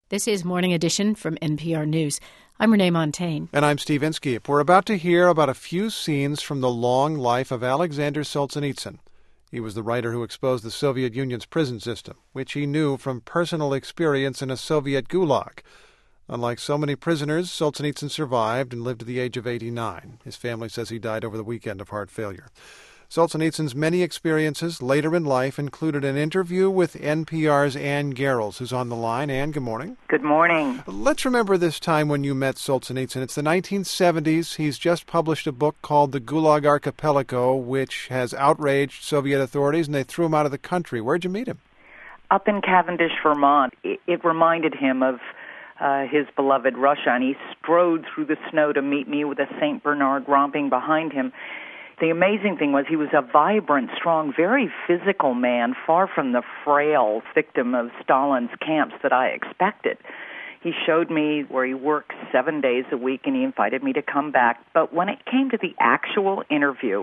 This is Morning Edition from NPR News. I'm Renee Montagne. And I'm Steve Inskeep. We're about to hear about a few scenes from the long life of Alexander Solzhenitsyn. He was the writer who exposed the Soviet Union's prison system, which he knew from personal experience in a Soviet gulag. Unlike so many prisoners, Solzhenitsyn survived and lived to the age of 89. His family says he died over the weekend of heart failure. Solzhenitsyn's many experiences later in life included an interview with NPR's Ann Garrels, who's on the line. Ann, good morning. Good morning. Let's remember this time when you met Solzhenitsyn. It's the 1970s. He's just published a book called The Gulag Archipelago, which has outraged Soviet authorities, and they threw him out of the country. Where'd you meet him? Up in Cavendish, Vermont. It reminded him of his beloved Russia, and he strode through the snow to meet me with a St. Bernard romping behind him. The amazing thing was he was a vibrant, strong, very physical man, far from the frail victim of Stalin's camps that I expected. He showed me where he worked 7 days a week, and he invited me to come back. But when it came to the actual interview,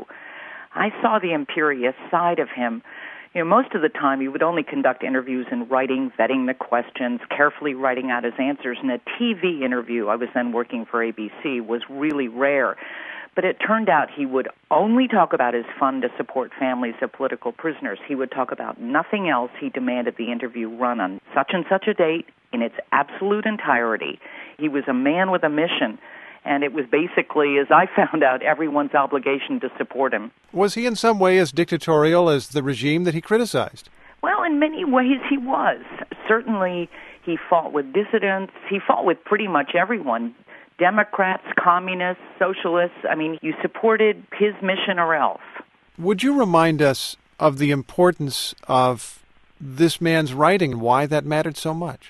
I saw the imperious side of him. You know, most of the time he would only conduct interviews in writing, vetting the questions, carefully writing out his answers. And a TV interview, I was then working for ABC, was really rare. But it turned out he would only talk about his fund to support families of political prisoners. He would talk about nothing else. He demanded the interview run on such and such a date in its absolute entirety. He was a man with a mission, and it was basically, as I found out, everyone's obligation to support him. Was he in some way as dictatorial as the regime that he criticized? Well, in many ways he was. Certainly he fought with dissidents. He fought with pretty much everyone. Democrats, communists, socialists. I mean, you supported his mission or else. Would you remind us of the importance of this man's writing and why that mattered so much?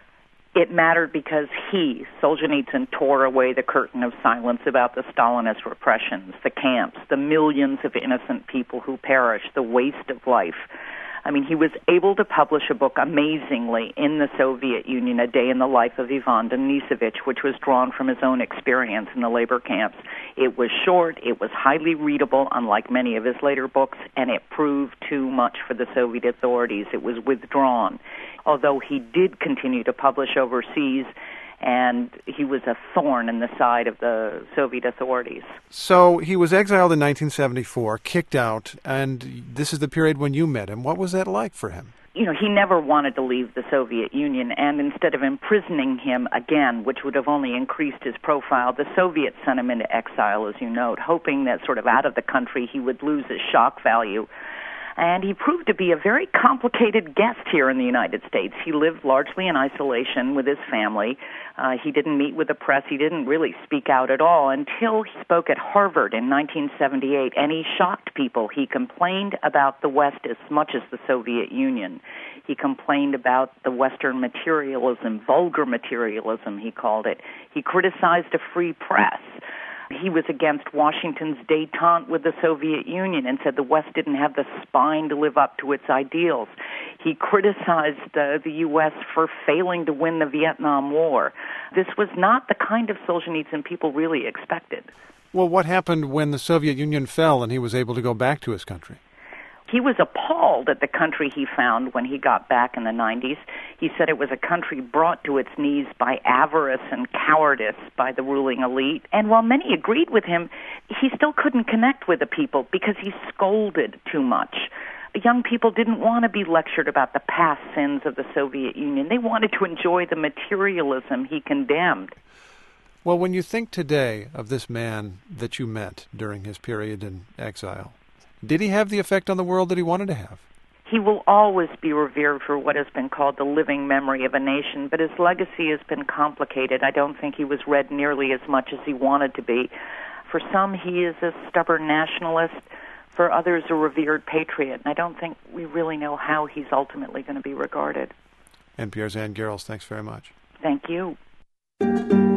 It mattered because he, Solzhenitsyn, tore away the curtain of silence about the Stalinist repressions, the camps, the millions of innocent people who perished, the waste of life. I mean, he was able to publish a book amazingly in the Soviet Union, A Day in the Life of Ivan Denisovich, which was drawn from his own experience in the labor camps. It was short, it was highly readable, unlike many of his later books, and it proved too much for the Soviet authorities. It was withdrawn, although he did continue to publish overseas, and he was a thorn in the side of the Soviet authorities. So he was exiled in 1974, kicked out, and this is the period when you met him. What was that like for him? You know, he never wanted to leave the Soviet Union, and instead of imprisoning him again, which would have only increased his profile, the Soviets sent him into exile, as you note, hoping that sort of out of the country he would lose his shock value. And he proved to be a very complicated guest here in the United States. He lived largely in isolation with his family. He didn't meet with the press. He didn't really speak out at all until he spoke at Harvard in 1978, and he shocked people. He complained about the West as much as the Soviet Union. He complained about the Western materialism, vulgar materialism, he called it. He criticized a free press. He was against Washington's détente with the Soviet Union and said the West didn't have the spine to live up to its ideals. He criticized the U.S. for failing to win the Vietnam War. This was not the kind of Solzhenitsyn people really expected. Well, what happened when the Soviet Union fell and he was able to go back to his country? He was appalled at the country he found when he got back in the 90s. He said it was a country brought to its knees by avarice and cowardice by the ruling elite. And while many agreed with him, he still couldn't connect with the people because he scolded too much. Young people didn't want to be lectured about the past sins of the Soviet Union. They wanted to enjoy the materialism he condemned. Well, when you think today of this man that you met during his period in exile, did he have the effect on the world that he wanted to have? He will always be revered for what has been called the living memory of a nation, but his legacy has been complicated. I don't think he was read nearly as much as he wanted to be. For some, he is a stubborn nationalist. For others, a revered patriot. And I don't think we really know how he's ultimately going to be regarded. NPR's Ann Garrels, thanks very much. Thank you.